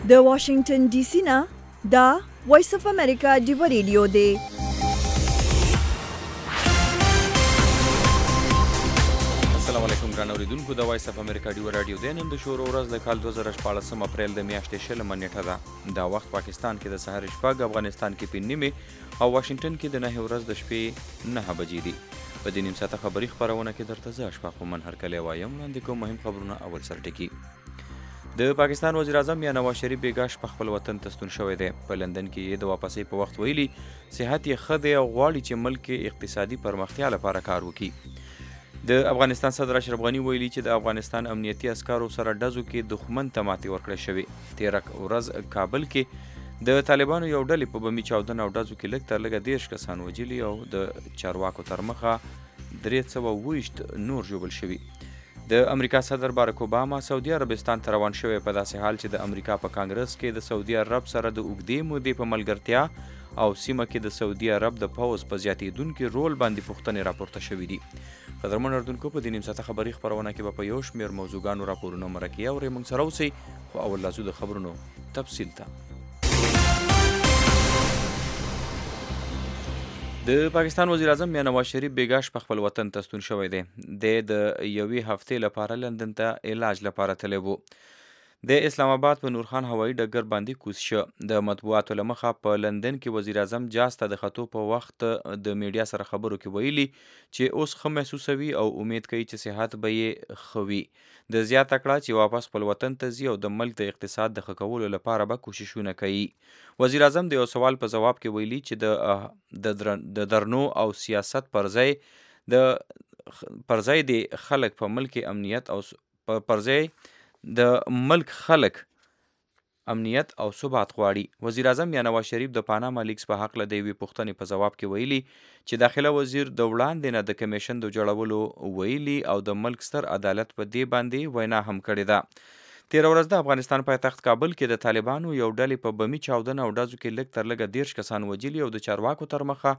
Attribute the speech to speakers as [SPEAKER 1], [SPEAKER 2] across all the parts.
[SPEAKER 1] د واشنگټن ډي سي نه دا وایس اف امریکا ډیو ریډیو دی.
[SPEAKER 2] السلام علیکم ګران اوریدونکو، د وایس اف امریکا ډیو رادیو دی. نن د شروع ورځ د کال 2014 اپریل د میاشتې 20 نیټه ده. دا وخت پاکستان کې د سحر شپږ، افغانستان کې 5 نیمه او واشنگټن کې د 9 ورځ د شپې 9 بجې دي. په دې نیم ساعته خبري خبرونه کې درته زه اشفاق من هرکلی وایم. وړاندې کوم مهم خبرونه. اول سر ټکی. د پاکستان وزیر اعظم یا نواز شریف بیګاش په خپل وطن ته ستون شوی دی. په لندن کې یې د واپسۍ په وخت ویلي صحت یې ښه دی او غواړي چې ملک کې اقتصادي پرمختیا لپاره کار وکړي. د افغانستان صدر اشرف غني ویلي چې د افغانستان امنیتي عسکرو سره ډزو کې دښمن ته ماتې ورکړې شوې. تېره ورځ کابل کې د طالبانو یو ډلې په بمي چاودنه او ډزو کې لږ تر لږه 13 کسان وژلي او د چارواکو تر مخه 320 نور ژوبل شوي. د امریکا صدر بارک اوباما سعودي عربستان ته روان شوی په داسې حال چې د امریکا په کانګرس کې د سعودي عرب سره د اوږدې مودې په ملګرتیا او سیمه کې د سعودي عرب د پوځ په زیاتېدونکي رول باندې پوښتنې راپورته شوي دي. قدرمن اردوونکو، په دې نیم ساعته خبري خپرونه کې به په یو شمېر موضوعګانو راپورونه مرکې اورئ. موږ سره اوسئ، خو اول لازو د خبرونو تفصیل ته. د پاکستان وزیر اعظم یا نواز شریف بیګاش په خپل وطن ته ستون شوی دی. د یوې هفتې لپاره لندن ته علاج لپاره تللی و. د اسلام آباد په نورخان هوایي ډګر باندې کوز شه. د مطبوعاتو له مخه په لندن کې وزیر اعظم جاز ته د خطو په وخت د میډیا سره خبرو کې ویلي چې اوس ښه محسوسوي او امید کوي چې صحت به یې ښه وي. د زیاته کړه چې واپس خپل وطن ته ځي او د ملک د اقتصاد د ښه کولو لپاره به کوششونه کوي. وزیر اعظم د یو سوال په ځواب کې ویلي چې د درنو او سیاست پر ځای د خلک په ملک امنیت او د ملک خلک امنیت او ثبات غواړي. وزیر اعظم یا نواز شریف د پاناما لیکس په هکله د یوې پوښتنې په ځواب کې ویلي چې داخله وزیر د وړاندې نه د کمیشن د جوړولو ویلي او د ملک ستر عدالت په دې باندې وینا هم کړې ده. تېره ورځ د افغانستان پایتخت کابل کې د طالبانو یو ډلې په بمي چاودنه او ډزو کې لږ تر لږه 13 کسان وژلي او د چارواکو تر مخه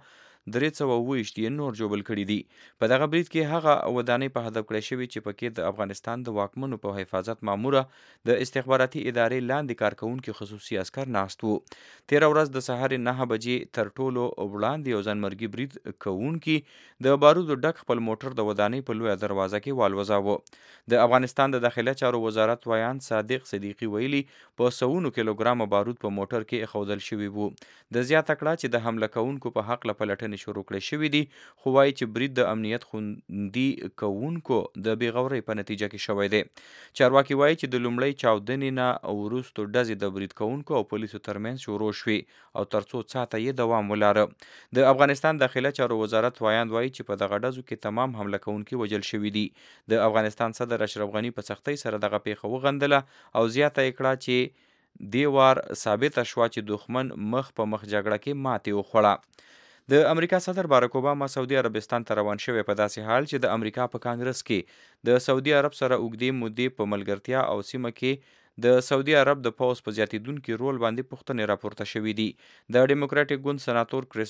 [SPEAKER 2] 320 یې نور ژوبل کړي دي. په دغه برید کې هغه ودانۍ په هدف کړی شوي چې پکې د افغانستان د واکمنو په حفاظت ماموره د استخباراتي ادارې لاندې کارکوونکي خصوصي عسکر ناست وو. تېره ورځ د سهار 9 بجې تر ټولو وړاندې یو ځانمرګي برید کوونکي د بارودو ډک خپل موټر د ودانۍ په لویه دروازه کې والوځاوه. د افغانستان د داخله چارو وزارت ویان صادق صدیقي ویلي په سوونو کیلوګرامه بارود په موټر کې ایښودل شوي وو. د زیاته کړه چې د حمله کوونکو په هکله پلټنې شروع کړې شوې دي، خو وایي چې برید د امنیت خوندي کوونکو د بېغورۍ په نتیجه کې شوی دی. چارواکي وایي چې د لومړۍ چاودنې نه وروستو ډزې د برید کوونکو او پولیسو ترمنځ شروع شوې او تر څو ساعته یې دوام ولاره. د افغانستان داخله چارو وزارت ویاند وایي چې په دغه ډزو کې تمام حمله کوونکي وژل شوي دي. د افغانستان صدر اشرف غني په سختۍ سره دغه پیښه وغندله او زیاته یې کړه چې دې وار ثابته شوه چې دښمن مخ په مخ جګړه کې ماتې وخوړه. د امریکا صدر بارک اوباما سعودي عربستان ته روان شوی په داسې حال چې د امریکا په کانګرس کې د سعودي عرب سره اوږدې مودې په ملګرتیا او سیمه کې د سعودي عرب د پوځ په زیاتېدونکي رول باندې پوښتنې راپورته شوي دي. د ډیموکراټیک ګوند سناتور کریس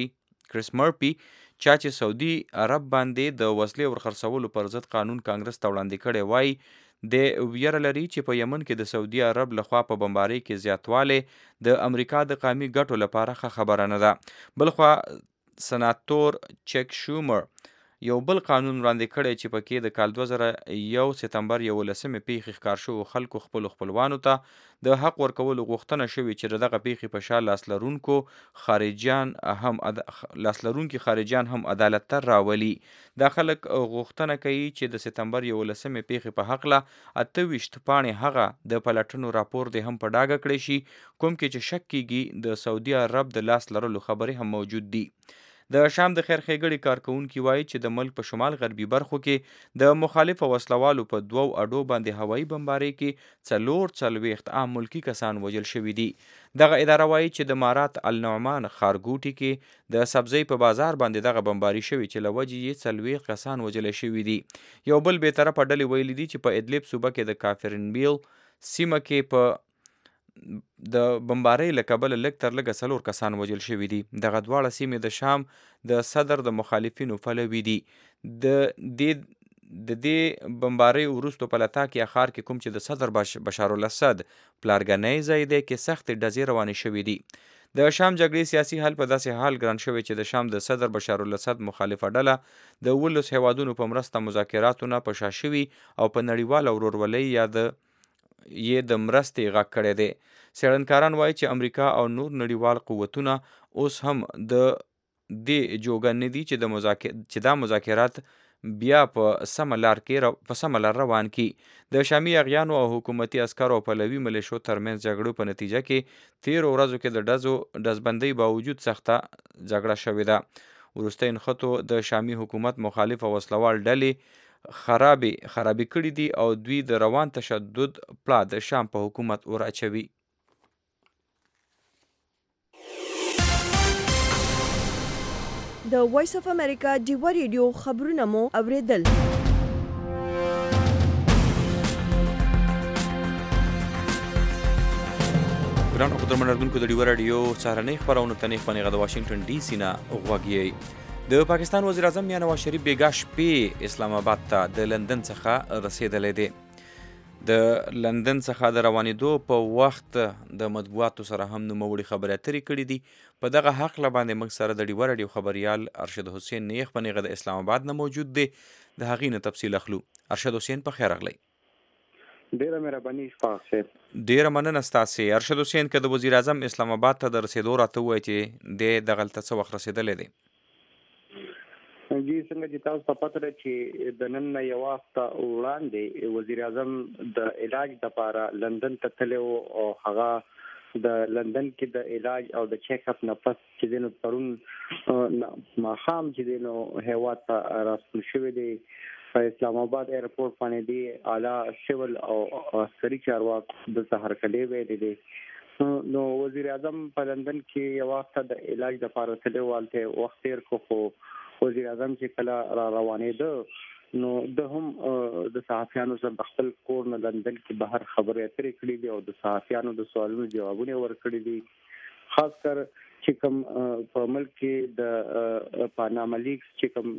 [SPEAKER 2] مرپي چا چې سعودي عرب باندې د وسلې ورخرڅولو پر ضد قانون کانګرس ته وړاندې کړی وایي د ویره لري چې په یمن کې د سعودي عرب لخوا په بمبارۍ کې زیاتوالی د امریکا د قومي ګټو لپاره ښه خبره نه ده. بلخوا سناتور چک شومر یو بل قانون وړاندې کړی چې پکې د کال 2001 سپتمبر 11 پیښې ښکار شوو خلکو خپلوانو ته د حق ورکولو غوښتنه شوې چې دغه پیښې په شا لاسلرونکي خارجیان هم عدالت ته راولي. دا خلک غوښتنه کوي چې د سپتمبر 11 پیښې په هکله 28 پاڼې هغه د پلټنو راپور دې هم په ډاګه کړی شي، کوم کې چې شک کیږي د سعودي عرب د لاس لرلو خبرې هم موجود دي. د شام د خیر ښېګړې کارکوونکي وایي چې د ملک په شمال غربي برخو کې د مخالفو وسلوالو په 2 اډو باندې هوایي بمبارۍ کې 44 عام ملکي کسان وژل شوي دي. دغه اداره وایي چې د مارات النعمان ښارګوټي کې د سبزۍ په بازار باندې دغه بمباري شوي چې له وجې یې 40 کسان وژل شوي دي. یو بل بېطرفه ډلې ویلي دي چې په ادلب صوبه کې د کافرنبیل سیمه کې په د بمبارۍ له کبله لږ تر لږه 4 کسان وژل شوي دي. دغه دواړه سیمې د شام د صدر د مخالفینو پلوي دي. د دې د دې بمبارۍ وروستو په لتاکیا ښار کې کوم چې د صدر بشار الاسد پلارګنی ځای دی کې سختې ډزې روانې شوې دي. د شام جګړې سیاسي حل په داسې حال ګران شوی چې د شام د صدر بشار الاسد مخالفه ډله د 19 هیوادونو په مرسته مذاکراتو نه په شا شوي او په نړیواله ورورولۍ یې د مرستې غږ کړی دی. څېړنکاران وایي چې امریکا او نور نړیوال قوتونه اوس هم د دې جوګه نه دي چې دا مذاکرات بیا په سمه لار روان کی. د شامي اغیانو او حکومتي عسکرو او پلوي ملیشو ترمنځ جګړو په نتیجه کې 13 ورځو کې د ډزبندۍ باوجود سخته جګړه شوې ده. وروستۍ نښتو د شامي حکومت مخالف او وسلوال ډلې خرابې کړي دي او دوی د روان تشدد پلا د شام په حکومت ور اچوي.
[SPEAKER 1] د وایس اف امریکا ډیوا ریډیو خبرونه مو اوریدل.
[SPEAKER 2] ګرانو قدرمن اردوونکو د ډیوا راډیو سهارنۍ خپرونو ته نیغ په نیغه د واشنګټن ډي سي نه غوږ یئ. د پاکستان وزیر اعظم میاں نواز شریف بیګا شپې اسلام آباد ته د لندن څخه رسېدلی دی. د لندن څخه د روانېدو په وخت د مطبوعاتو سره هم نوموړي خبرې اترې کړي دي. په دغه حقله باندې موږ سره د ډیوا راډیو خبریال ارشد حسین نیغ په نیغه د اسلام آباد نه موجود دی. د هغې نه تفصیل اخلو. ارشد حسین په خیر راغلی.
[SPEAKER 3] ډیره مهرباني شفاق صاحب.
[SPEAKER 2] ډیره مننه ستاسې. ارشد حسین که د وزیر اعظم اسلام آباد ته د رسېدو راته ووایي چې دی دغلته څه وخت رسېدلی دی؟
[SPEAKER 3] جی څنګه چې تاسو ته پته ده چې د نن نه یو وخت وړاندې وزیر اعظم د علاج لپاره لندن ته تللی او هغه د لندن کې د علاج او د چیک اپ نه پس چې دی نو پرون ماښام چې دی نو هیواد ته راستون شوی دی. په اسلام آباد ایرپورټ باندې دی اعلی سیول او عسکري چارواکو دلته هرکلی ویلی دی. نو وزیر اعظم په لندن کې یو وخت د علاج لپاره تللی والته وخت تیر کو خو وزیر اعظم چې کله را روانېده نو د هم د صحافیانو سره د خپل کور نه لندن کې بهر خبرې اترې کړې دي او د صحافیانو د سوالونو جوابونه ورکړي دي. خاص کر چې کوم په ملک کې د پاناما لیکس چې کوم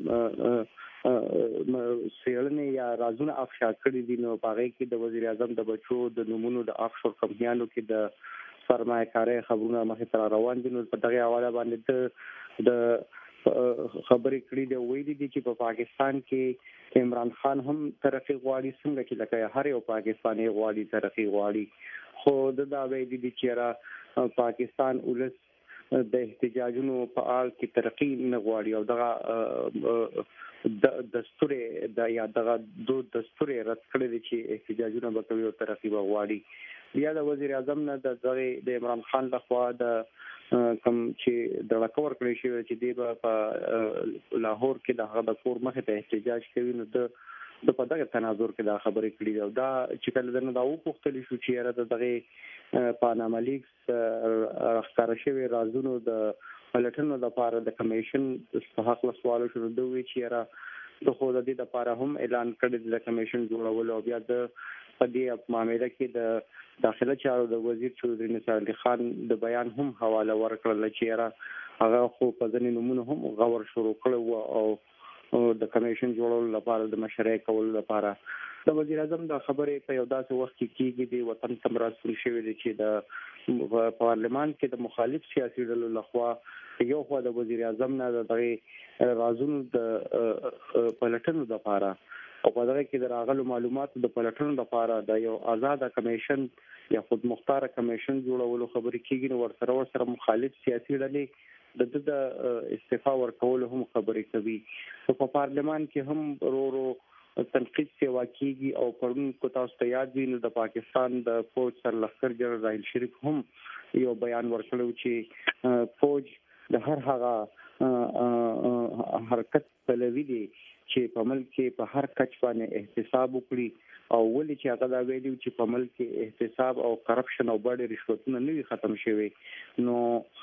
[SPEAKER 3] څېړنې یا رازونه افشا کړي دي نو په هغې کې د وزیر اعظم د بچو د نومونو د افشور کمپنیانو کې د سرمایه‌کارۍ خبرونه مخې ته روان دي. نو په دغه حواله باندې د خبرې کړي دی ویلي دي چې په پاکستان کې عمران خان هم ترقي غواړي څنګه چې لکه هر یو پاکستاني غواړي ترقي غواړي خو دا ویلي دي چې پاکستان ولس د احتجاجونو په اړه کې ترقي نه غواړي او دغه د دستور یا دغه دستور رد کړی دی چې احتجاجونه به کوي او ترقي به غواړي. بیا د وزیر اعظم نه د عمران خان لخوا د کوم چې د لکور کړی شوی چې دی په لاهور کې د هغه د کور مخې ته احتجاج کوي نو د په دغه تناظر کې دا خبرې کړي دي او دا چې کله دنه دا وپوښتل شو چې یاره دغه پاناما لیکس راښکاره شوي رازونو د پلټنو لپاره د کمیشن په هکله سوال شروع دوی چې یاره د خو د دې لپاره هم اعلان کړی د کمیشن جوړولو او بیا د په دې معامله کې د داخله چارو د وزیر چودري نثار علي خان د بیان هم حواله ورکړل چې یاره هغه خو په ځینې نومونو هم غور شروع کړی او د کمیشن جوړولو لپاره د مشرۍ کولو لپاره د وزیر اعظم د خبرې په یو داسې وخت کې کېږي د وطن ته راستون شوی دی چې د پارلمان کې د مخالف سیاسي ډلو لخوا یو خوا د وزیر اعظم نه د دغه رازونو د پلټنو لپاره او په دغه کې د راغلو معلوماتو د پلټنو لپاره د یو آزاد کمیشن یا خود مختار کمیشن جوړولو خبرې کېږي نو ورسره مخالف سیاسي ډلې د استعفا ورکولو هم خبرې کوي. په پارلمان کې هم ورو تنقید سیوا کېږي او پرون کو تاسو ته یاد وي نو د پاکستان د فوج سرلښکر جنرال راحیل شریف هم یو بیان ورکړی چې فوج د هر هغه حرکت پلوي دي چې په ملک کې په هر کچ باندې احتساب وکړي او ولې چې هغه دا ویلي چې په ملک کې احتساب او کرپشن او بډې رشوتونه نه ختم شوي نو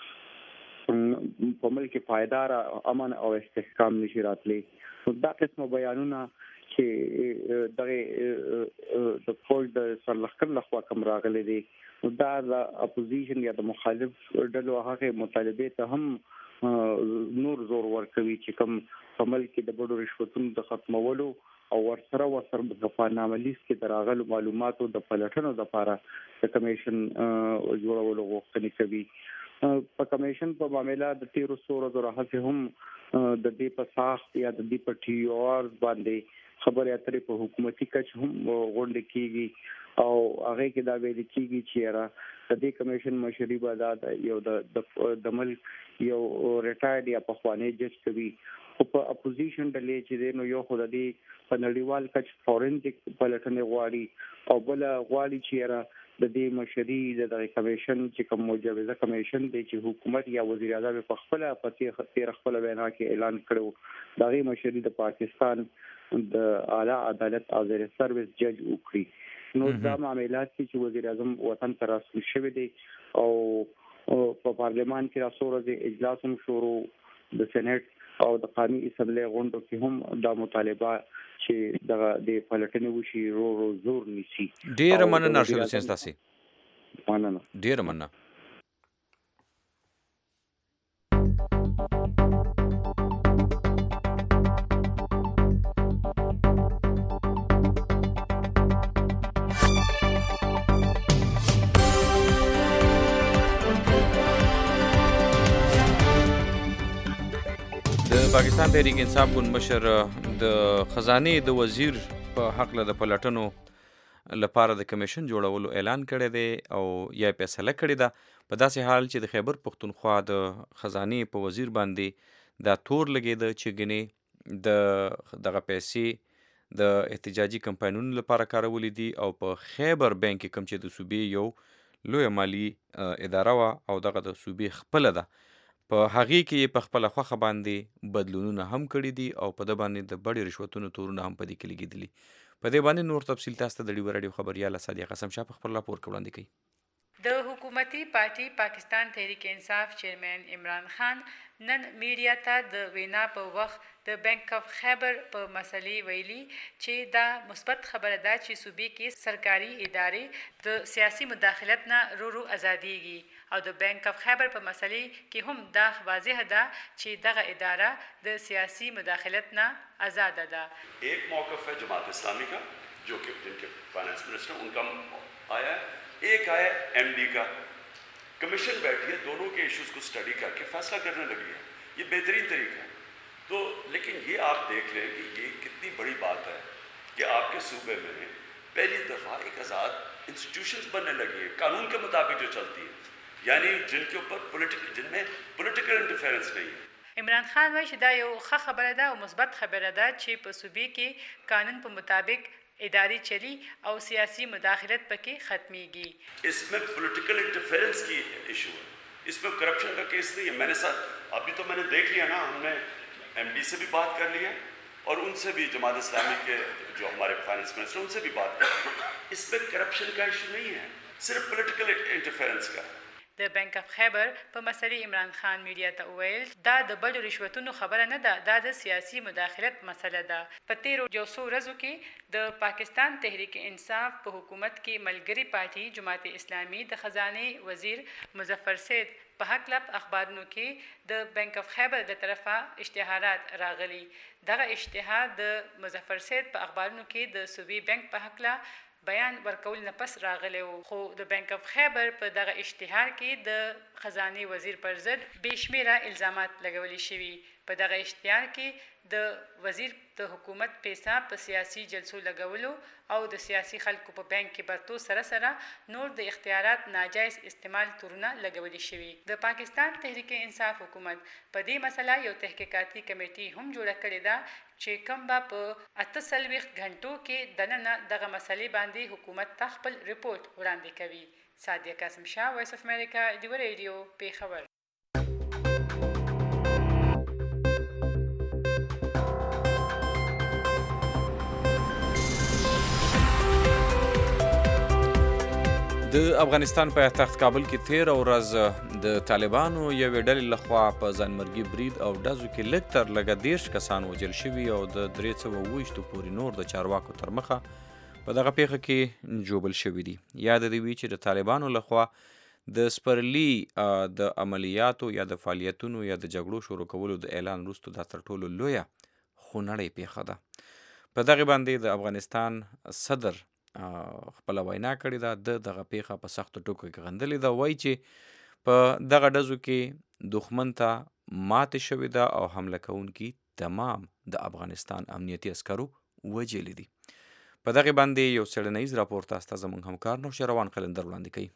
[SPEAKER 3] په ملک کې پایدار امن او استحکام نشي راتلی. دا قسم بیانونه چې د فوج د سرلښکر لخوا کوم راغلي دي دا د اپوزیشن یا د مخالف ډلو هغه مطالبه ته هم نور زور ورکوي چې کوم په ملک کې د بډو رشوتونو د ختمولو او ورسره د غفارنامه لیست کې د راغلو معلوماتو د پلټنو لپاره د کمیشن جوړولو غوښتنه کوي. په کمیشن په معاملې د 1300 ورځې راهڅه هم د دې په ساخت یا د دې په ټي آر باندې خبرې اترې په حکومتي کچ هم غونډه کیږي او هغه کې دا ویل کیږي چې را د دې کمیشن مشري به یو د ملک یو ریټایرډ یا پخوانی جج کوي. او په اپوزیشن ډلې چې نو یو خو د دې په نړیوال کچ فورنزیک پلټنې غواړي او بل غواړي چې را د دې مشري د کمیشن چې کوم مجوزه کمیشن دی چې حکومت یا وزیر اعظم په خپل خپل وینا کې اعلان کړو دا غي مشري د پاکستان د اعلی عدالت او د سرویس جج وکړي. نو دا معاملات چې وزیر اعظم وطن ته راستل شوی دی او په پارلمان کې راځو اجلاس هم شروع د سېنات او د قانوني اسمبلی غونډو کې هم دا مطالبه چې د پلټنې وشي رو زور نشي.
[SPEAKER 2] ډیر مننه شو تاسو.
[SPEAKER 3] مننه.
[SPEAKER 2] ډیر مننه. پاکستان تحریک انصاف ګوند مشر د خزانه د وزیر په حق له پلټنو لپاره د کمیشن جوړولو اعلان کړی دی او یا فیصله کړې ده په داسې حال چې د خیبر پختونخوا د خزانه په وزیر باندې دا تور لګیده چې ګنې دغه پیسې د احتجاجي کمپاینونو لپاره کارولې دي او په خیبر بانک کې کوم چې د صوبې یو لوی مالی اداره وا او دغه د صوبې خپل ده په هغې کې په خپله خوښه باندې بدلونونه هم کړي دي او په ده باندې د بډې رشوتونو تورونه هم په دې کې لګېدلي. په دې باندې نور تفصیل تاسو ته د ډیوه راډیو خبریاله صادق قسم شاه په خپل راپور کې وړاندې کوي.
[SPEAKER 4] د حکومتي پارټي پاکستان تحریک انصاف چیرمن عمران خان نن میډیا ته د وینا په وخت د بانک اف خیبر په مسلې ویلي چې دا مثبت خبره ده چې صوبې کې سرکاري ادارې د سیاسي مداخلت نه رو ازاديږي او د بانک اف خیبر په مسلې کې هم دا واضح ده چې دغه اداره د سیاسي مداخلت نه آزاد ده.
[SPEAKER 5] एक मौक़िफ़ है जमात इस्लामी का जो कि जिनके फाइनेंस मिनिस्टर उनका आया, एक आया एमडी का. कमीशन बैठी है, दोनों के इश्यूज़ को स्टडी करके फैसला करने लगी है. ये बेहतरीन तरीका है. तो लेकिन ये आप देख लें कि ये कितनी बड़ी बात है कि आपके सूबे में पहली दफ़ा एक आज़ाद इंस्टीट्यूशंस बनने लगी है कानून के मुताबिक जो चलती है, यानी जिनके ऊपर जिनमें पॉलिटिकल इंटरफेरेंस नहीं है.
[SPEAKER 4] عمران خان وایي چې دا یو ښه خبره ده او مثبت خبره ده چې په صوبې کې قانون په مطابق اداري چلی او سیاسی مداخلت پکې ختمیږي.
[SPEAKER 5] इसमें पॉलिटिकल इंटरफेरेंस की इशू है, इसमें करप्शन का केस नहीं है. अभी तो मैंने देख लिया ना, हमने एमडी से भी बात कर ली है और उनसे भी जमात इस्लामी के जो हमारे फाइनेंस मिनिस्टर उनसे भी बात कर ली. इसमें करप्शन का इशू नहीं है, सिर्फ पॉलिटिकल इंटरफेरेंस का.
[SPEAKER 4] د بانک اف خیبر په مسلې عمران خان میډیا ته وویل دا د بډو رشوتونو خبره نه ده، دا د سیاسي مداخلت مسله ده. په تیرو یو څو ورځو کې د پاکستان تحریک انصاف په حکومت کې ملګری پارټي جماعت اسلامي د خزانه وزیر مظفر سید په حق لپ اخبارونو کې د بانک اف خیبر د طرفه اشتهارات راغلي. دغه اشتهار د مظفر سید په اخبارونو کې د صوبې بانک په حق له بیان ورکول نه پس راغلی وو، خو د بانک اف خیبر په دغه اشتهار کې د خزانه وزیر پر ضد بېشمیره الزامات لګولي شوي. په دغه اشتهار کې د وزیر د حکومت پیسې په سیاسي جلسو لګولو او د سیاسي خلکو په بانک کې برتو سره سره نور د اختیارات ناجایز استعمال تورونه لګولي شوي. د پاکستان تحریک انصاف حکومت په دې مسله یو تحقیقاتي کمیټي هم جوړه کړې ده چې کوم به په 48 غنټو کې دننه دغه مسلې باندې حکومت ته خپل رپورټ وړاندې کوي. صادق قاسم شاه، وایس اف امریکا، ډیوه ریډیو، پیښور.
[SPEAKER 2] د افغانستان پایتخت کابل کې 13 ورځ د طالبانو یوې ډلې لخوا په ځانمرګي برید او ډزو کې لږ تر لږه 13 کسان وژل شوي او د 320 پورې نور د چارواکو تر مخه په دغه پیښه کې ژوبل شوي دي. یاد دې وي چې د طالبانو لخوا د سپرلي د عملیاتو یا د فعالیتونو یا د جګړو شروع کولو د اعلان وروسته دا تر ټولو لویه خونړۍ پیښه ده. په دغه باندې د افغانستان صدر خپل وینا کړې ده. دغه پیښه په سختو ټکو کې غندلې ده. وایي چې په دغه ډزو کې دښمن ته ماتې شوې ده او حمله کوونکي تمام د افغانستان امنیتي عسکرو وژلي دي. په دغه باندې یو څېړنیز راپور تاسو ته زموږ همکار نوشیروان قلندر وړاندې کوي.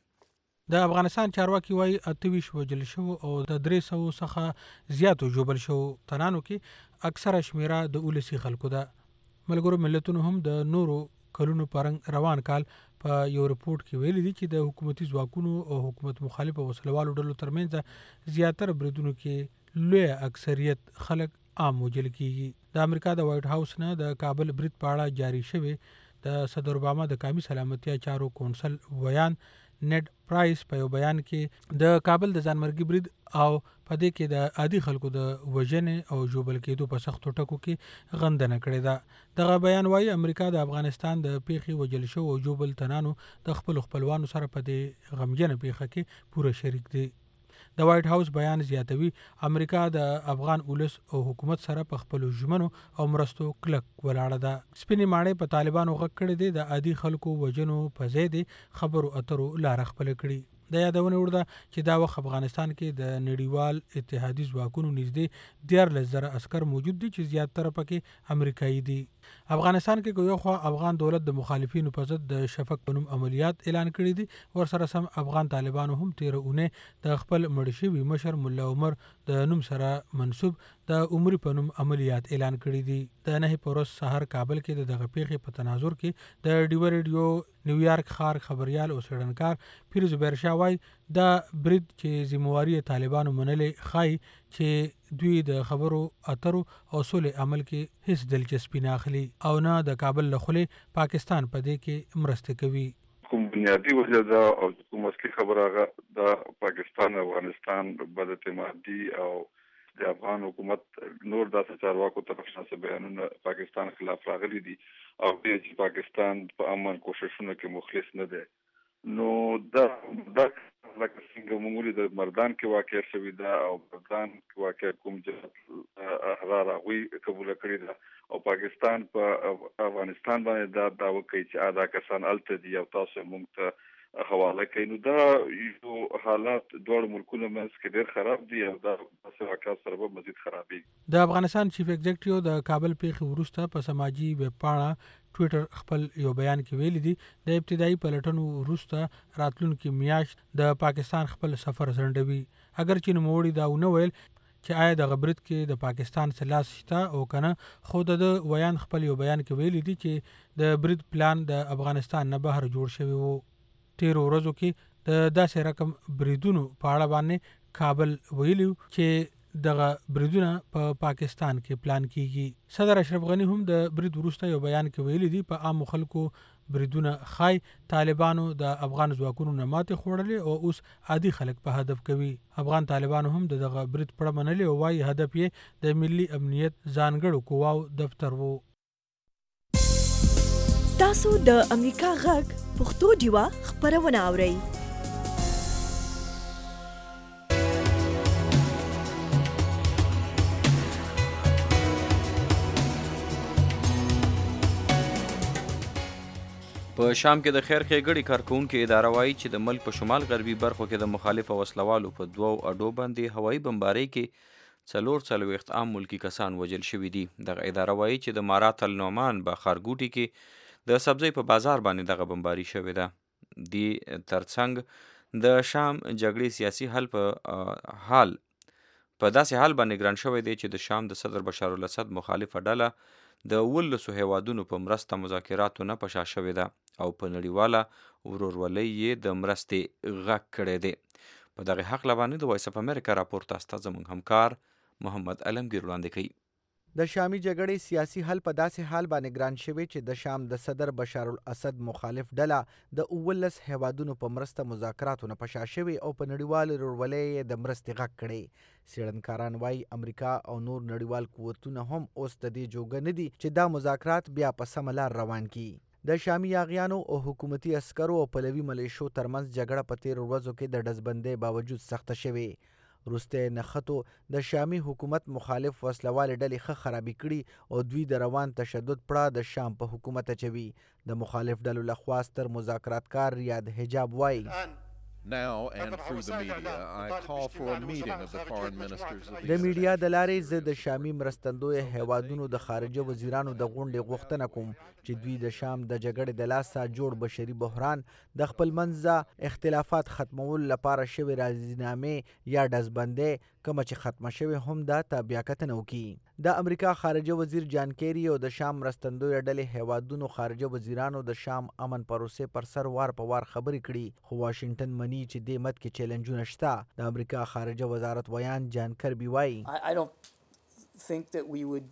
[SPEAKER 6] د افغانستان چارواکي وایي 28 وژل شوو او د 300 څخه زیاتو ژوبل شوو تنانو کې اکثره شمیره د ولسي خلکو ده. ملګرو ملتونو هم د نورو کلونو پرنګ روان کال په یو رپورټ کې ویلي دي چې د حکومتي ځواکونو او حکومت مخالف وسلوالو ډلو ترمنځ زیاتره بریدونو کې لوی اکثریت خلک عام وژل کیږي. د امریکا د وایټ هاوس نه د کابل برید په اړه جاری شوی د صدر اوباما د قومي سلامتیا چارو کونسل ویان نیډ پرایس په یو بیان کې د کابل د ځانمرګي برید او په دې کې د عادي خلکو د وژنې او ژوبل کېدو په سختو ټکو کې غندنه کړې ده. دغه بیان وایي امریکا د افغانستان د پیښې وژل شوو او ژوبل تنانو د خپلوانو سره په دې غمجنه پیښه کې پوره شریک دي. د وایټ هاوس بیان زیاتوي امریکا د افغان ولس او حکومت سره په خپلو ژمنو او مرستو کلک ولاړه ده. سپینې ماڼۍ په طالبانو غږ کړی دی. د عادي خلکو وژنو په ځای د خبرو اترو لاره خپله کړي. د یادونه وړ ده چې دا وخت افغانستان کې د نړیوال اتحادي ځواکونو نږدې 14,000 عسکر موجود دي چې زیاتره پکې امریکایي دي. افغانستان کې یو خوا افغان دولت د مخالفینو په ضد د شفق په نوم عملیات اعلان کړي دي. ورسره سم افغان طالبانو هم تیر اونۍ د خپل مړ شوي مشر ملا عمر د نوم سره منسوب د عمري په نوم عملیات اعلان کړي دي. د 9 په ورځ سهار کابل کې دغه پیښې په تناظر کې د ډیو ریډیو نیویارک ښار خبريال او څېړنکار پیر زبیر شاه وایي دا برید چې ذمہواری طالبانو منلې ښایي چې دوی د خبرو اترو او سولې عمل کې هیڅ دلچسپي نه اخلي او نه د کابل له خولې پاکستان په دې کې مرسته کوي.
[SPEAKER 7] کوم بنیادی وجه ده او کوم اصلي خبره هغه د پاکستان او افغانستان بد اعتمادي او د افغان حکومت نور داسې چارواکو طرف څخه بیانونه پاکستان خلاف راغلي دي او چې پاکستان په امن کوششونو کې مخلص نه دی. نو دا لکه څنګه موږ د مردان کې واقع شوی دا او مردان کې واقع کوم چې احرار هغوی قبول کړی دا او پاکستان په افغانستان باندې دا دعوه کوي چې دا کسان هلته دي او تاسو موږ ته حواله کوي. نو دا یو حالات دواړو ملکونو منځ کې ډېر خراب دي او دا داسې واقعات سره به مزید خرابېږي.
[SPEAKER 6] د افغانستان چیف ایگزیکټیو د کابل پیښې وروسته په سماجي ویب پاڼه ټویټر خپل یو بیان کې ویلي دي د ابتدایي پلټنو وروسته راتلونکي میاشت د پاکستان خپل سفر ځنډوي. اگر چې نوموړي دا ونه ویل چې آیا دغه برید کې د پاکستان څه لاس شته او کنه، خو د ویان خپل یو بیان کې ویلي دي چې د برید پلان د افغانستان نه بهر جوړ شوی وو. تیرو ورځو کې د داسې رقم بریدونو په اړه باندې کابل ویلي چې دغه بریدونه په پاکستان کې پلان کیږي. صدر اشرف غنی هم د برید وروسته یو بیان کې ویلي دي په عام خلکو بریدونه خای طالبانو د افغان ځواکونو نه ماتې خوړلې او اوس عادي خلک په هدف کوي. افغان طالبانو هم دغه برید پړه منلې او وايي هدف یې د ملي امنیت ځانګړو قواو دفتر وو.
[SPEAKER 1] تاسو د امریکا غږ پښتو ډیوا خبرونه اورئ.
[SPEAKER 2] په شام کې د خیر ښېګړې کارکوونکې اداره وایي چې د ملک په شمال غربي برخو کې د مخالفو وسلوالو په 2 اډو باندې هوایي بمبارۍ کې 44 عام ملکي کسان وژل شوي دي. دغه اداره وایي چې د مارات النعمان په ښارګوټي کې د سبزۍ په بازار باندې دغه بمباري شوې ده. دې ترڅنګ د شام جګړې سیاسي حل په داسې حال باندې ګران شوی دی چې د شام د صدر بشار الاسد مخالفه ډله د 19 هیوادونو په مرسته مذاکراتو نه په شا شوې ده او په نړیواله ورورولۍ یې د مرستې غږ کړی دی. په دغه حق باندې د وایس اف امریکا راپور تاسو ته زموږ همکار محمد علمگیر وړاندې کوي.
[SPEAKER 8] د شامي جګړې سیاسي حل په داسې حال باندې ګران شوی چې د شام د صدر بشار الاسد مخالف ډله د 19 هیوادونو په مرسته مذاکراتو نه په شا شوی او په نړیوال ورورولۍ یې د مرستې غږ کړی. څېړنکاران وایي امریکا او نور نړیوال قوتونه هم اوس د دې جوګه نه دي چې دا مذاکرات بیا په سمه لار روان کړي. د شامي یاغیانو او حکومتي عسکرو او پلوي ملیشو ترمنځ جګړه په 13 ورځو کې د ډزبندۍ باوجود سخته شوې. وروسته نښتو د شامي حکومت مخالف وسلوالې ډلې ښه خرابې کړي او دوی د روان تشدد پړه د شام په حکومت اچوي. د مخالف ډلو لخوا ستر مذاکراتکار ریاض حجاب وایي
[SPEAKER 9] Now and through the media, I call for a meeting of the foreign ministers of
[SPEAKER 8] د میډیا د لارې زه د شامي مرستندوی هیوادونو د خارجه وزیرانو د غونډې غوښتنه کوم چې دوی د شام د جګړې د لاسه جوړ بشري بحران د خپل منځه اختلافات ختمولو لپاره شوې راضینامې یا ډزبندۍ کومه چې ختمه شوې هم دا ته بیاکتنه وکړي. د امریکا خارجه وزیر جان کیری او د شام مرستندوی ډلې هیوادونو خارجه وزیرانو د شام امن پروسې پر سر وار په وار خبرې کړي، خو واشنگټن مني چې دې مد کې چیلنجونه شته. د امریکا خارجه وزارت ویان جان کربي وایي
[SPEAKER 10] I don't think that we would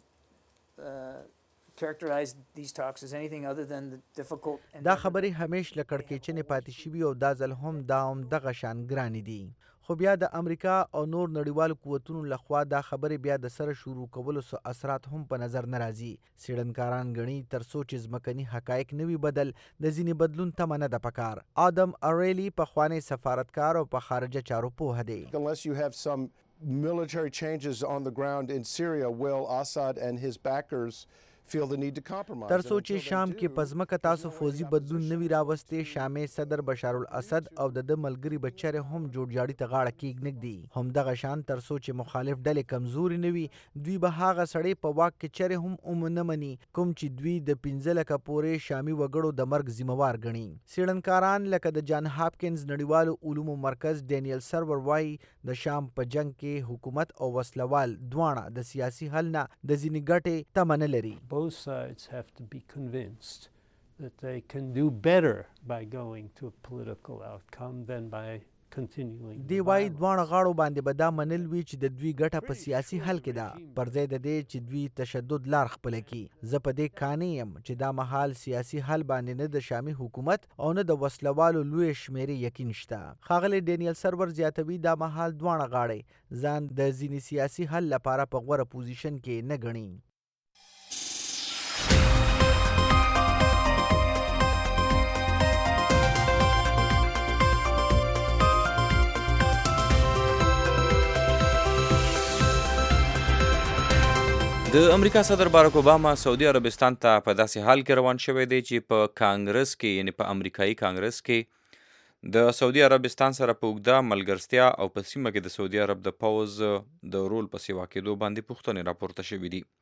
[SPEAKER 10] characterize these talks as anything other than the difficult.
[SPEAKER 8] دا خبرې همیش له کړکېچنې پاتې شوي او دا ځل هم دا دغه شان ګرانې دي. خو بیا د امریکا او نور نړیوالو قوتونو لخوا دا خبرې بیا د سره شروع کولو څه اثرات هم په نظر نه راځي. څېړنکاران ګڼي تر څو چې ځمکني حقایق نه وي بدل د ځینې بدلون تمه نه ده پکار. آدم اریلی پخوانی سفارتکار او په خارجه چارو پوه دی.
[SPEAKER 11] Unless you have some military changes on the ground in Syria, will Assad and his backers feel the need to compromise.
[SPEAKER 8] تر څو چې شام کې په ځمکه تاسو فوزي بدلون نه وي راوستې، شامي صدر بشار الاسد او د ملګري بچره هم جوړجاړي ته غاړه کېږدي. همدغه شان تر څو چې مخالف ډلې کمزوري نه وي، دوی به هغه سړی په واک کې چره هم نه مني کوم چې دوی د 15 لکه پورې شامي وګړو د مرګ ذمہوار ګڼي. څېړنکاران لکه د جان هاپکینز نړیوالو علومو مرکز ډینیل سرور وایي د شام په جنگ کې حکومت او وسلوال دواړه د سیاسي حل نه د ځینې ګټې تمه نه لري.
[SPEAKER 12] Both sides have to be convinced that they can do better by going to a political outcome than by continuing.
[SPEAKER 8] دی وايي دواړه غاړو باندې به دا منل وي چې د دوی ګټه په سیاسي حل کې ده پر ځای د دې چې دوی تشدد لار خپل کړي. زه په دې قانع یم چې دا مهال سیاسي حل باندې نه د شامي حکومت او نه د وسلوالو لوی شمیرې یقین شته. ښاغلی ډینیل سرور زیاتوي دا مهال دواړه غاړې ځان د ځینې سیاسي حل لپاره په غوره پوزیشن کې نه ګڼي.
[SPEAKER 2] د امریکا صدر باراک اوباما سعودي عربستان ته په داسې حال کې روان شوی دی چې په کانګرس کې یعنی په امریکایي کانګرس کې د سعودي عربستان سره په اوږده ملګرتیا او په سیمه کې د سعودي عرب د پوځ د رول په سیوا کېدو باندې پوښتنې راپورته شوي دي.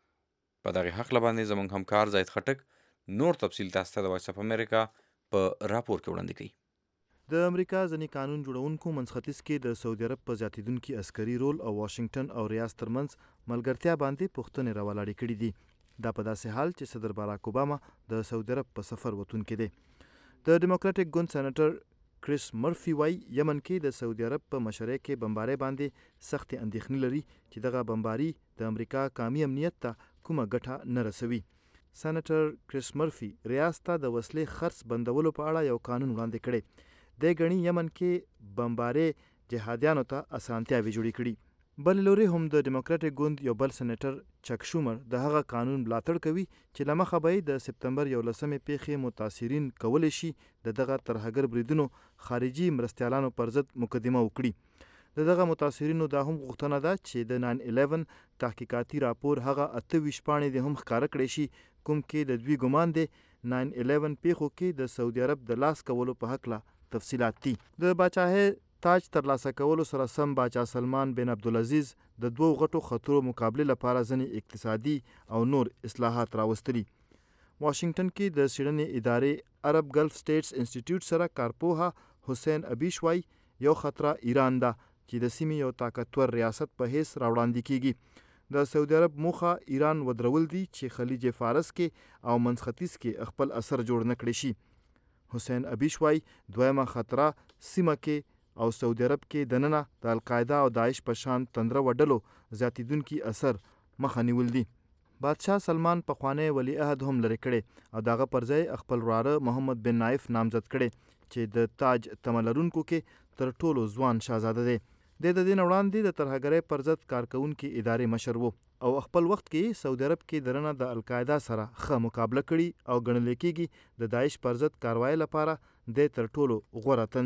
[SPEAKER 2] په دغه حق باندې زموږ همکار زاید خټک نور تفصیل تاسو ته د وایس اف امریکا په راپور کې وړاندې کوي.
[SPEAKER 13] د امریکا ځینې قانون جوړونکو منځ ختیځ کې د سعودي عرب په زیاتېدونکي عسکري رول او واشنگټن او ریاض ترمنځ ملګرتیا باندې پوښتنې راولاړې کړي دي. دا په داسې حال چې صدر باراک اوباما د سعودي عرب په سفر وتونکی دی. د ډیموکراټک ګوند سېنیټر کریس مرفي وایي یمن کې د سعودي عرب په مشرۍ کې بمبارۍ باندې سختې اندېښنې لري چې دغه بمباري د امریکا قومي امنیت ته کومه ګټه نه رسوي. سېنیټر کریس مرفي ریاض ته د وسلې خرڅ بندولو په اړه یو قانون وړاندې کړی. د غني یمن کې بمبارې جهادیانو ته اسانتیاوې جوړې کړي. بل لوري هم د ډیموکراټک ګوند یو بل سېنیټر چک شومر د هغه قانون ملاتړ کوي چې له مخه به د سپتمبر 11 پیښې متاثرین کولی شي د دغه ترهګر بریدونو خارجي مرستیالانو پر ضد مقدمه وکړي. د دغه متاثرینو دا هم غوښتنه ده چې د 9/11 تحقیقاتي راپور هغه 28 پاڼې د هم ښکاره کړی شي کوم کې د دوی ګمان دی 9/11 پیښو کې د سعودي عرب د لاس کولو په حق لا تفصیلات دي. د باچاهۍ تاج ترلاسه کولو سره سم باچا سلمان بن عبدالعزیز د دوو غټو خطرو مقابله لپاره ځینې اقتصادي او نور اصلاحات راوستلي. واشنگټن کې د څېړنې ادارې عرب ګلف سټیټس انسټیټیوټ سره کارپوها حسین ابیش وایي یو خطره ایران ده چې د سیمې یو طاقتور ریاست په حیث راوړاندې کیږي. د سعودي عرب موخه ایران ودرول دي چې خلیج فارس کې او منځ ختیځ کې خپل اثر جوړ نه کړي شي. حسین ابیش وایي دویمه خطره سیمه کې او سعودي عرب کې دننه د القاعده او داعش په شان تندره وډلو زیاتیدونکي اثر مخه نیول دي. بادشاه سلمان پخوانی ولی عهد هم لري کړي او داغه پر ځای خپل وراره محمد بن نایف نامزد کړي چې د تاج تمه لرونکو کې تر ټولو ځوان شاهزاده دی. د دې نه وړاندې د ترهګرۍ پر ضد کارکونکي ادارې مشر و او خپل وخت کې سعودي عرب کې درنه د القاعده سره ښه مقابله کړي او ګڼل کېږي د داعش پر ضد کاروایی لپاره د تر ټولو غوره تن دی.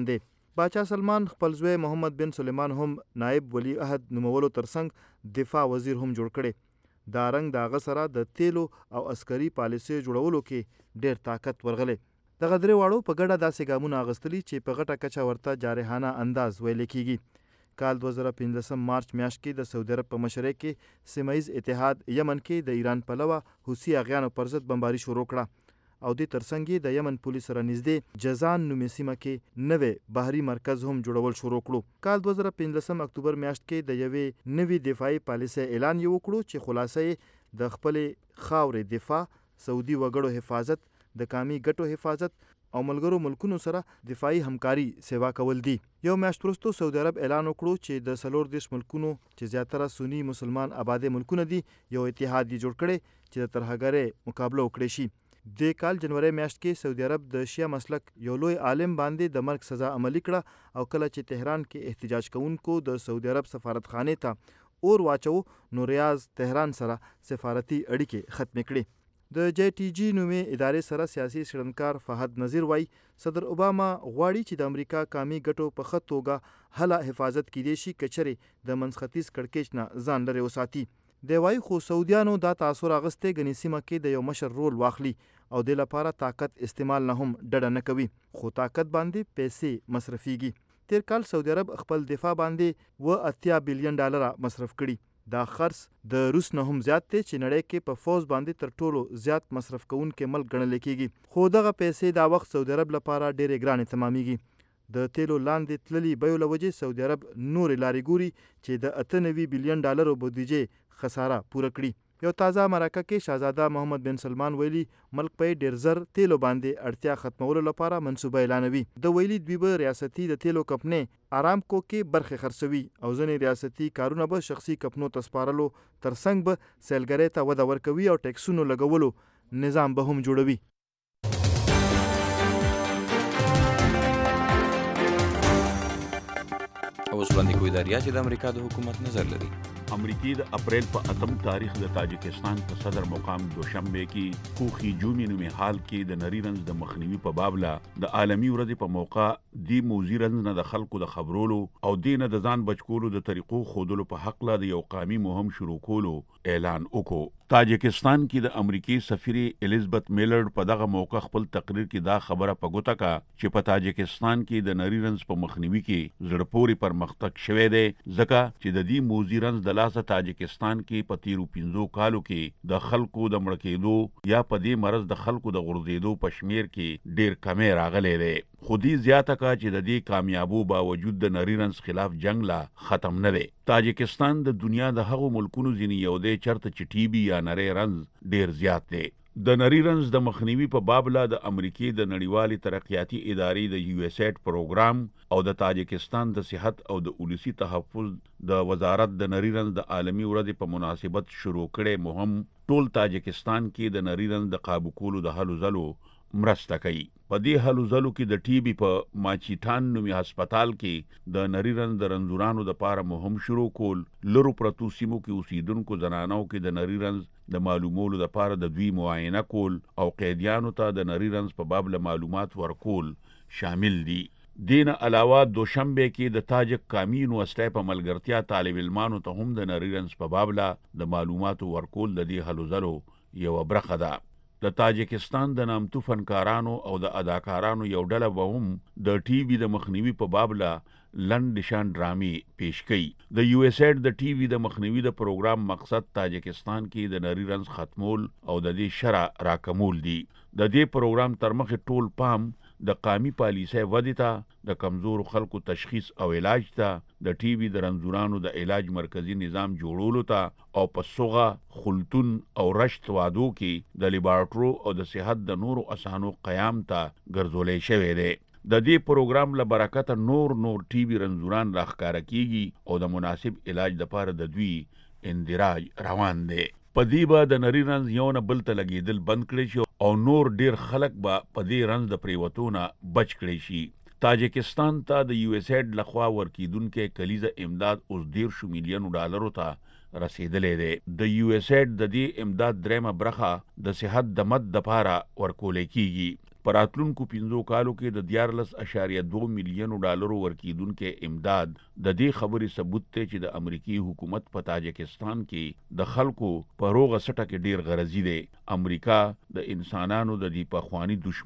[SPEAKER 13] باچا سلمان خپل زوی محمد بن سلیمان هم نائب ولی عهد نومولو ترڅنګ دفاع وزیر هم جوړ کړي. دا رنګ د هغه سره د تیلو او عسکري پالیسۍ جوړولو کې ډیر طاقت ورغلی. دغه درې واړو په ګډه داسې ګامونه اخیستلي چې په غټه کچه ورته جارحانه انداز ویل کېږي. کال 2015 مارچ میاشت کې د سعودي عرب په مشرۍ کې سیمه ییز اتحاد یمن کې د ایران پلوه حوثي اغیانو پر ضد بمباري شروع کړه او دې ترڅنګ یې د یمن پولیس سره نږدې جزان نومې سیمه کې نوې بحري مرکز هم جوړول شروع کړو. کال 2015 اکتوبر میاشت کې د یوې نوې دفاعي پالیسۍ اعلان یې وکړو چې خلاصه یې د خپلې خاورې دفاع، سعودي وګړو حفاظت، د قامي ګټو حفاظت او ملګرو ملکونو سره دفاعي همکاري سیوا کول دي. یو میاشت وروسته سعودي عرب اعلان وکړو چې د 14 ملکونو چې زیاتره سنی مسلمان آباده ملکونه دي یو اتحاد یې جوړ کړي چې د ترهګرۍ مقابله وکړي شي. د کال جنوري میاشت کې سعودي عرب د شیعه مسلک یو لوی عالم باندې د مرګ سزا عملي کړه او کله چې تهران کې احتجاج کوونکو د سعودي عرب سفارتخانې ته اور واچو نو ریاض تهران سره سفارتي اړیکې ختم کړي. د جی ټي جی نومې ادارې سره سیاسي څېړنکار فهد نظیر وایي صدر اوباما غواړي چې د امریکا قامي ګټو په ښه توګه هله حفاظت کیدای شي که چیرې د منځختیځ کړکېچ نه ځان لرې وساتي. دی وایي خو سعودیانو دا تاثر اخیستی ګنې سیمه کې د یو مشر رول واخلي او دې لپاره طاقت استعمال نه هم ډډه نه کوي خو طاقت باندې پیسې مصرفیږي. تیر کال سعودي عرب خپل دفاع باندې $80 بلین مصرف کړي. دا خرڅ د روس نه هم زیات دی چې نړۍ کې په فوز باندې تر ټولو زیات مصرف کوونکی ملک ګڼل کېږي. خو دغه پیسې دا وخت سعودي عرب لپاره ډېرې ګرانې تمامیږي. د تیلو لاندې تللي بیو له وجې سعودي عرب نورې لارې ګوري چې د $98 بلین بودیجې خساره پوره کړي. یو تازه مرکه کې شاهزاده محمد بن سلمان ویلي ملک په ډیر زر تیلو باندې اړتیا ختمولو لپاره منصوبه اعلانوي. د ویلي دوی به ریاستي د تیلو کمپنۍ ارامکو کې برخې خرڅوي او ځینې ریاستي کارونه به شخصي کمپنو ته سپارلو ترڅنګ به سیلګرۍ ته وده ورکوي او ټیکسونو لګولو نظام به هم جوړوي.
[SPEAKER 2] اوس وړاندې کوي دا ریا چې د امریکا د حکومت نظر لري.
[SPEAKER 14] امریکای د اپریل په 8 تاریخ د تاجکستان په صدر مقام دوشنبه کې کوخي جومي نومې حال کې د نری رنځ د مخنیوي په بابله د عالمي ورځې په موقع دی موزي رنځ نه د خلکو د خبرولو او دینه د ځان بچکولو د طریقو خودلو په حق لا د یو قومي مهم شروع کولو اعلان وکړو. تاجکستان کې د امریکای سفیر الیزابت میلر په دغه موقع خپل تقریر کې دا خبره په ګوته کا چې په تاجکستان کې د نری رنځ په مخنیوي کې زړپوري پرمختګ شوه دی ځکه چې د دې موزي رنځ د لاسه تاجکستان کې په تیرو 15 کالو کې د خلکو د مړ کېدو یا په دې مرض د خلکو د غورځېدو په شمیر کې ډیر کمی راغلی دی. خو دې زیاته کا چې د دې کامیابو باوجود د نری رنځ خلاف جنگ لا ختم نه دی. تاجکستان د دنیا د هغو ملکونو ځینې یو دی چرته چې ټي بي یا نری رنځ ډیر زیات دی. د نری رنځ د مخنیوي په بابله د امریکای د نړیوالې ترقیاتي ادارې د یو اس ایډ پروګرام او د تاجکستان د صحت او د ولسی تحفظ د وزارت د نری رنځ د عالمي ورځې په مناسبت شروع کړي مهم ټول تاجکستان کې د نری رنځ د قابو کولو د هلو ځلو مرسته کوي. په دې هلو ځلو کې د ټي بي په ماچیټان نومي هسپتال کې د نری رنځ د رنځورانو دپاره مهم شروع کول، لرو پرتو سیمو کې اوسیدونکو زنانو کې د نری رنځ د معلومولو دپاره د دوی معاینه کول او قیدیانو ته د نری رنځ په باب له معلومات ورکول شامل دي. دین علاوه دوشنبه کې د تاجک قومي یونیورسټۍ په ملګرتیا طالب علمانو ته هم د نری رنځ په باب له د معلوماتو ورکول د دې هلو ځلو یوه برخه ده. د تاجکستان د نامتو فنکارانو او د اداکارانو یو ډله به هم د ټي بي د مخنیوي په باب له لنډ نشان ډرامې پیش کوي. د یو اس ایډ د ټي بي د مخنیوي د پروګرام مقصد تاجکستان کې د نری رنځ ختمول او د دې شرح راکمول دي. د دې پروګرام تر مخې ټول پام د قومي پالیسۍ ودې ته، د کمزورو خلکو تشخیص او علاج ته، د ټي بي د رنځورانو د علاج مرکزی نظام جوړولو ته او په سوغه، خلتون او رشت وادو کې د لیبارټرو او د صحت د نورو اسانو قیام ته ګرځولی شوی دی. د دې پروګرام له برکته نور ټي بي رنځوران راښکاره کیږي او د مناسب علاج لپاره د دوی اندراج روان دی. په دې به د نری رنځ یو نه بل ته لګېدل بند کړی شي او نور ډیر خلک به په دې رنځ د پریوتو نه بچ کړی شي. تاجکستان ته د یو اس ایډ لخوا ورکیدونکې کلیزه امداد اوس $13 میلیون ته رسیدلی دی. د یو اس ایډ د دې امداد دریمه برخه د صحت د مد دپاره ورکولی کیږي. پر راتلونکو 15 کالو کې د 14.2 میلیونو ډالرو ورکیدونکو امداد د دې خبرې ثبوت دی چې د امریکای حکومت په تاجکستان کې د خلکو په روغه سټه کې ډیر غرضی دی. امریکا د انسانانو د دې پخوانی